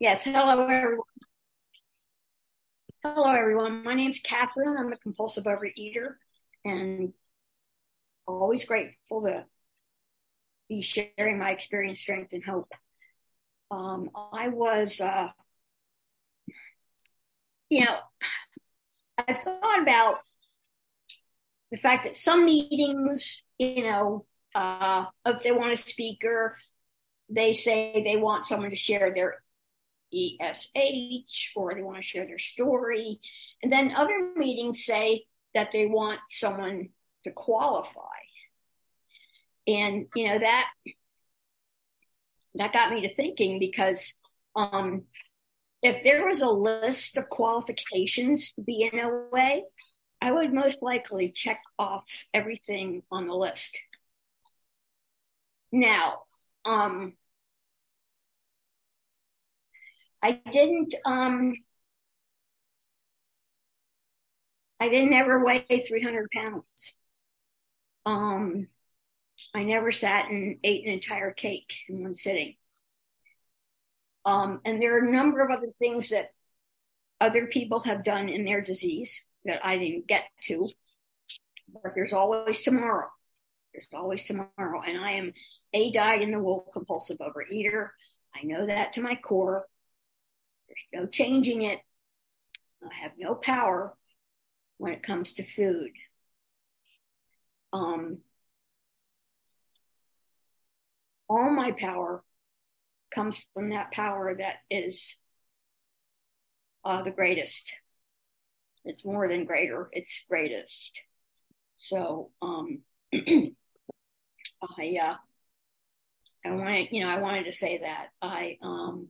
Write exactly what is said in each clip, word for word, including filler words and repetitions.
Yes, hello everyone. Hello everyone. My name's Catherine. I'm a compulsive overeater and always grateful to be sharing my experience, strength, and hope. Um, I was, uh, you know, I've thought about the fact that some meetings, you know, uh, if they want a speaker, they say they want someone to share their E S H or they want to share their story. And then other meetings say that they want someone to qualify. And, you know, that that got me to thinking because um, if there was a list of qualifications to be in O A, I would most likely check off everything on the list. Now, um, I didn't um, I didn't ever weigh three hundred pounds. Um, I never sat and ate an entire cake in one sitting. Um, and there are a number of other things that other people have done in their disease that I didn't get to. But there's always tomorrow. There's always tomorrow. And I am a dyed in the wool compulsive overeater. I know that to my core. There's no changing it. I have no power when it comes to food. Um, all my power comes from that power that is uh, the greatest. It's more than greater, it's greatest. So um, I, uh, I wanted, you know, I wanted to say that I, um,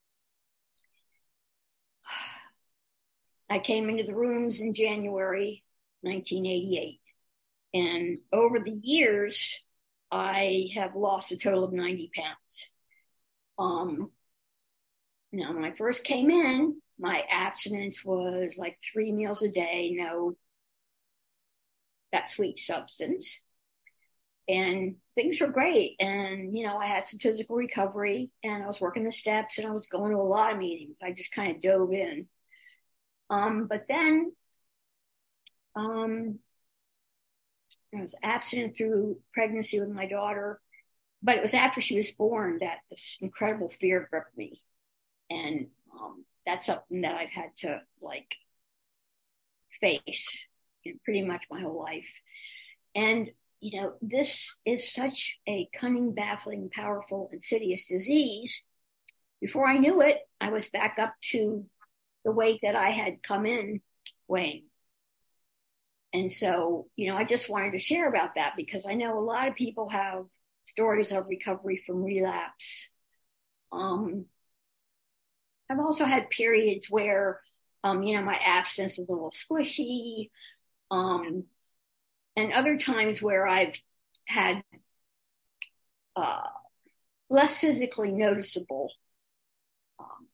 I came into the rooms in January nineteen eighty-eight, and over the years, I have lost a total of ninety pounds. Um, now, when I first came in, my abstinence was like three meals a day, no that sweet substance. And things were great. And, you know, I had some physical recovery and I was working the steps and I was going to a lot of meetings. I just kind of dove in. Um, but then um, I was abstinent through pregnancy with my daughter. But it was after she was born that this incredible fear gripped me. And um, that's something that I've had to like face in pretty much my whole life. And, you know, this is such a cunning, baffling, powerful, insidious disease. Before I knew it, I was back up to the weight that I had come in weighing. And so, you know, I just wanted to share about that because I know a lot of people have stories of recovery from relapse. Um, I've also had periods where, um, you know, my abstinence was a little squishy. Um, and other times where I've had uh, less physically noticeable um,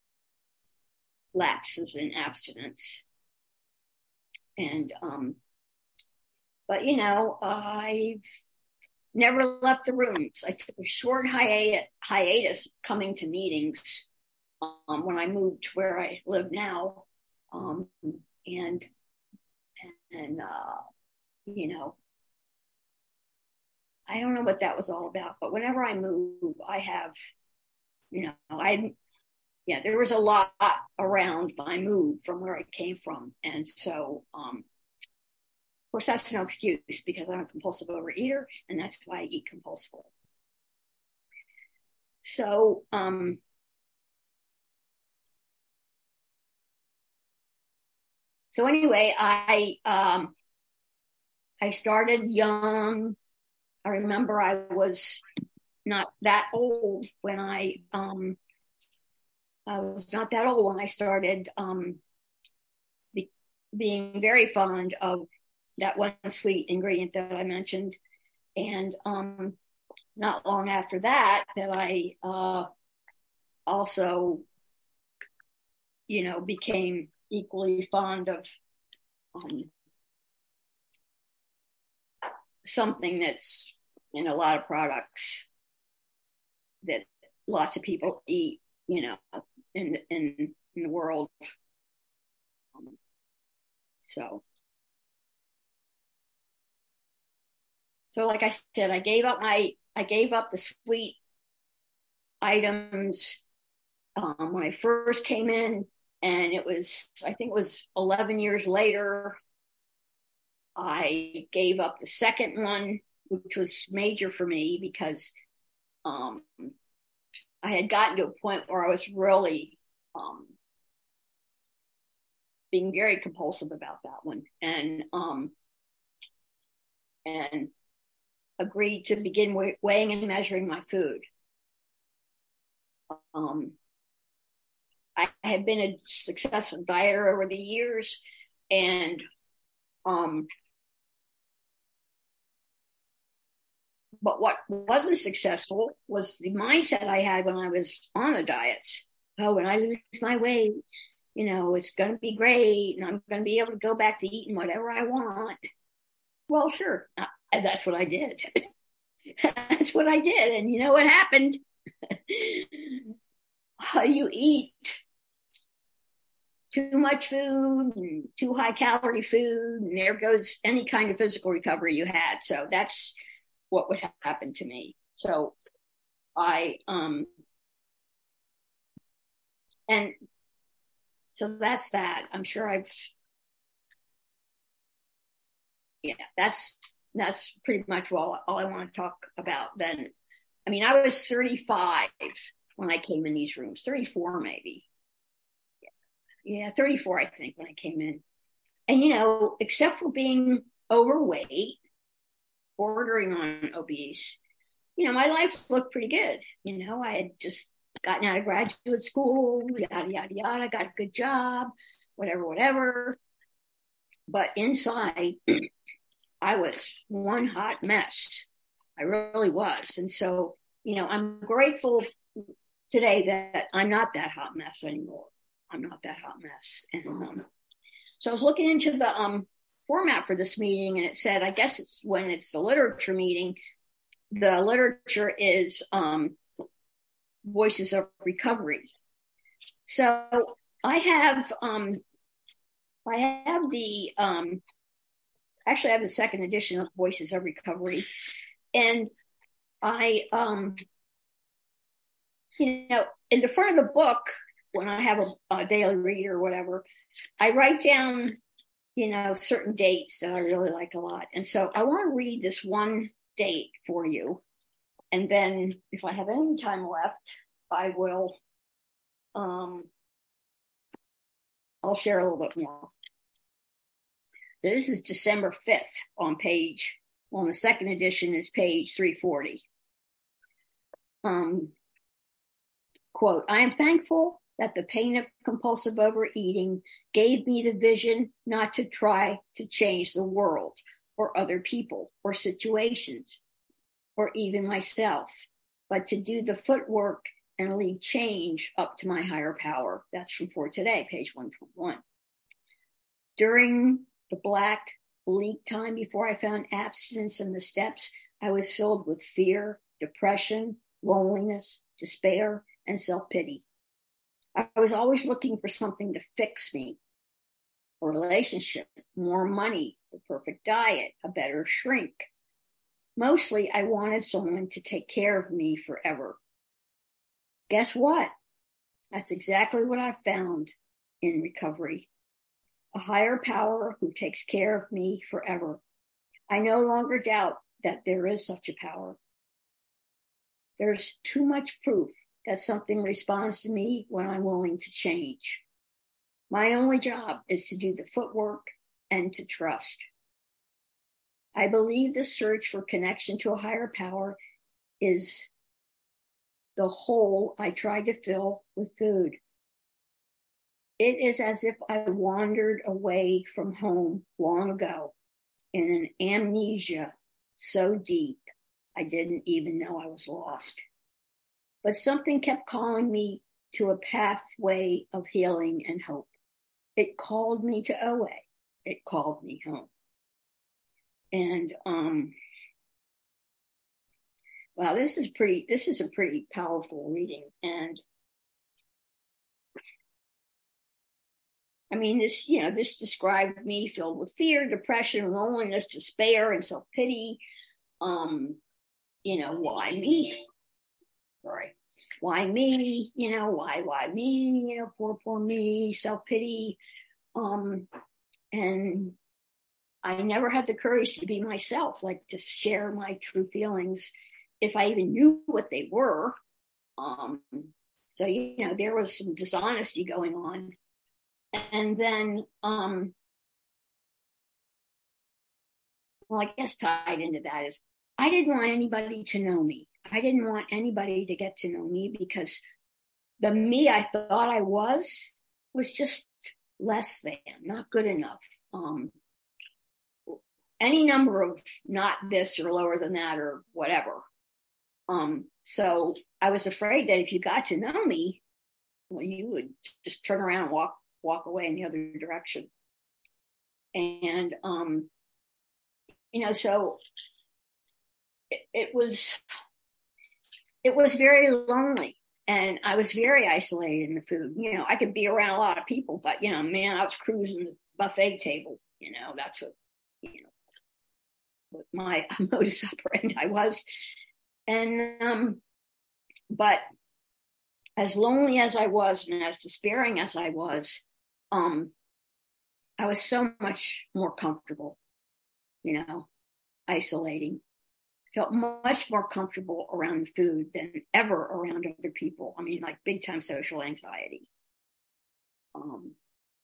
lapses in abstinence. And, um, but, you know, I've never left the rooms. I took a short hiatus, hiatus coming to meetings um, when I moved to where I live now. Um, and, and, uh, you know, I don't know what that was all about, but whenever I move, I have, you know, I, yeah, there was a lot around my move from where I came from. And so, um, of course, that's no excuse because I'm a compulsive overeater and that's why I eat compulsively. So, um, so anyway, I, um, I started young. I remember I was not that old when I, um, I was not that old when I started, um, be, being very fond of that one sweet ingredient that I mentioned. And, um, not long after that, that I, uh, also, you know, became equally fond of, um, something that's in a lot of products that lots of people eat, you know, in in, in the world. Um, so, so like I said, I gave up my I gave up the sweet items um, when I first came in, and it was I think it was eleven years later. I gave up the second one, which was major for me because um, I had gotten to a point where I was really um, being very compulsive about that one, and um, and agreed to begin weighing and measuring my food. Um, I have been a successful dieter over the years, and um, but what wasn't successful was the mindset I had when I was on a diet. Oh, when I lose my weight, you know, it's going to be great, and I'm going to be able to go back to eating whatever I want. Well, sure, uh, that's what I did. That's what I did, and you know what happened? How you eat too much food and too high calorie food, and there goes any kind of physical recovery you had. So that's what would happen to me. So I um and so that's that. I'm sure I've yeah, that's that's pretty much all, all I want to talk about then. I mean, I was thirty-five when I came in these rooms, thirty-four maybe. Yeah, thirty-four, I think, when I came in. And, you know, except for being overweight, bordering on obese, you know, my life looked pretty good. You know, I had just gotten out of graduate school, yada, yada, yada, got a good job, whatever, whatever. But inside, I was one hot mess. I really was. And so, you know, I'm grateful today that I'm not that hot mess anymore. I'm not that hot mess. And um, so I was looking into the um, format for this meeting, and it said, I guess it's when it's the literature meeting, the literature is um, Voices of Recovery. So I have, um, I have the, um, actually I have the second edition of Voices of Recovery, and I, um, you know, in the front of the book, when I have a, a daily read or whatever, I write down, you know, certain dates that I really like a lot. And so I want to read this one date for you. And then if I have any time left, I will, um, I'll share a little bit more. This is December fifth on page, on the second edition is page three forty. Um, quote, I am thankful that the pain of compulsive overeating gave me the vision not to try to change the world or other people or situations or even myself, but to do the footwork and leave change up to my higher power. That's from For Today, page one twenty-one. During the black, bleak time before I found abstinence and the steps, I was filled with fear, depression, loneliness, despair, and self-pity. I was always looking for something to fix me, a relationship, more money, the perfect diet, a better shrink. Mostly, I wanted someone to take care of me forever. Guess what? That's exactly what I found in recovery. A higher power who takes care of me forever. I no longer doubt that there is such a power. There's too much proof that something responds to me when I'm willing to change. My only job is to do the footwork and to trust. I believe the search for connection to a higher power is the hole I try to fill with food. It is as if I wandered away from home long ago in an amnesia so deep I didn't even know I was lost. But something kept calling me to a pathway of healing and hope. It called me to O A. It called me home. And um, wow, this is pretty. This is a pretty powerful reading. And I mean, this, you know, this described me filled with fear, depression, loneliness, despair, and self-pity. Um, you know, why me? Sorry. Why me? You know, why, why me? You know, poor, poor me, self-pity. Um, and I never had the courage to be myself, like to share my true feelings, if I even knew what they were. Um, so, you know, there was some dishonesty going on. And then, um, well, I guess tied into that is I didn't want anybody to know me. I didn't want anybody to get to know me because the me I thought I was was just less than, not good enough. Um, any number of not this or lower than that or whatever. Um, so I was afraid that if you got to know me, well, you would just turn around and walk walk away in the other direction. And um, you know, so it, it was it was very lonely, and I was very isolated in the food. You know, I could be around a lot of people, but you know, man, I was cruising the buffet table. You know, that's what you know what my modus operandi was. And um, but as lonely as I was and as despairing as I was, um, I was so much more comfortable, you know, isolating. Felt much more comfortable around food than ever around other people. I mean, like big time social anxiety. Um,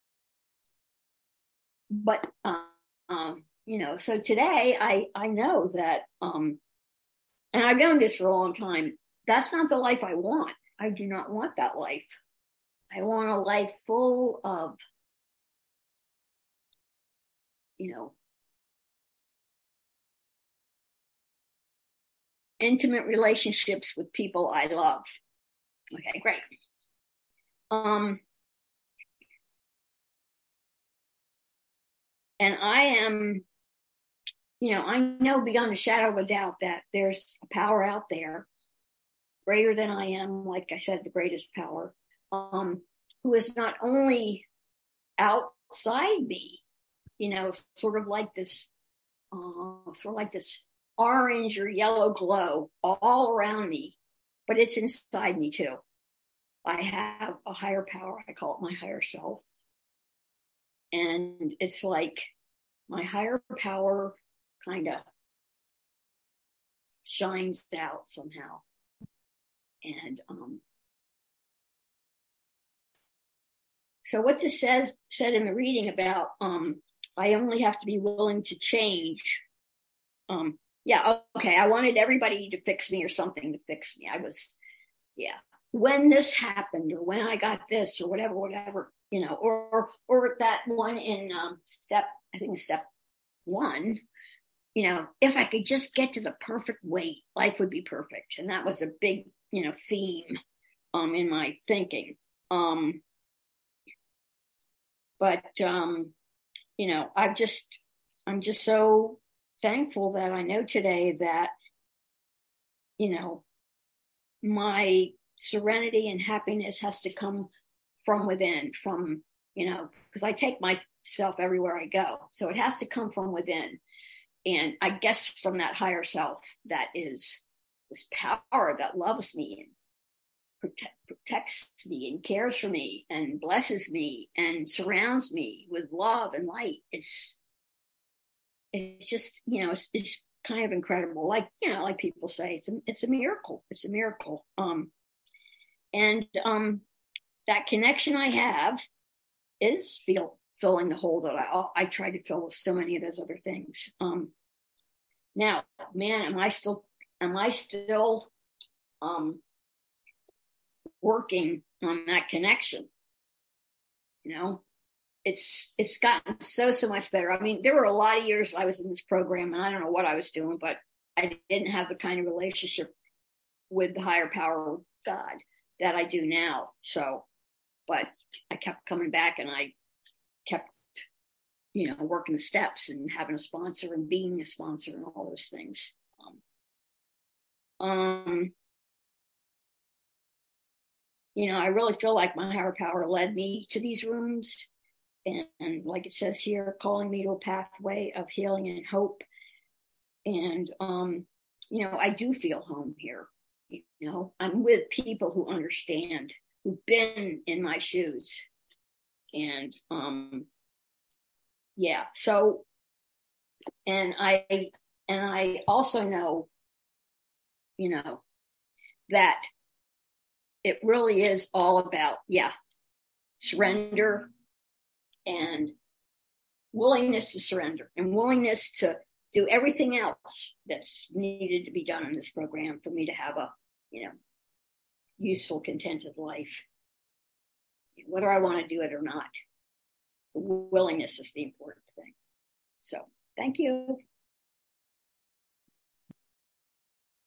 but, uh, um, you know, so today I, I know that, um, and I've known this for a long time, that's not the life I want. I do not want that life. I want a life full of, you know, intimate relationships with people I love. Okay, great. Um, and I am, you know, I know beyond a shadow of a doubt that there's a power out there greater than I am, like I said, the greatest power, um, who is not only outside me, you know, sort of like this, uh, sort of like this orange or yellow glow all around me, but it's inside me too. I have a higher power. I call it my higher self. And it's like my higher power kind of shines out somehow. And um, so what this says said in the reading about um, I only have to be willing to change. Um, yeah, okay. I wanted everybody to fix me or something to fix me. I was, yeah. When this happened, or when I got this, or whatever, whatever, you know, or or that one in um, step, I think step one, you know, if I could just get to the perfect weight, life would be perfect. And that was a big, you know, theme um, in my thinking. Um, but, um, you know, I've just, I'm just so thankful that I know today that, you know, my serenity and happiness has to come from within, from, you know, because I take myself everywhere I go. So it has to come from within. And I guess from that higher self that is this power that loves me and protect, protects me and cares for me and blesses me and surrounds me with love and light. It's, it's just, you know, it's, it's kind of incredible. Like, you know, like people say, it's a, it's a miracle. It's a miracle. Um, and um, that connection I have is feel, filling the hole that I, I try to fill with so many of those other things. Um, now, man, am I still, am I still um, working on that connection? You know, it's, it's gotten so, so much better. I mean, there were a lot of years I was in this program and I don't know what I was doing, but I didn't have the kind of relationship with the higher power of God that I do now. So, but I kept coming back and I kept, you know, working the steps and having a sponsor and being a sponsor and all those things. Um, um, you know, I really feel like my higher power led me to these rooms. And, and like it says here, calling me to a pathway of healing and hope. And, um, you know, I do feel home here. You know, I'm with people who understand, who've been in my shoes. And, um, yeah, so, and I, and I also know, you know, that it really is all about, yeah, surrender and willingness to surrender and willingness to do everything else that's needed to be done in this program for me to have a, you know, useful, contented life, whether I want to do it or not. The willingness is the important thing. So thank you.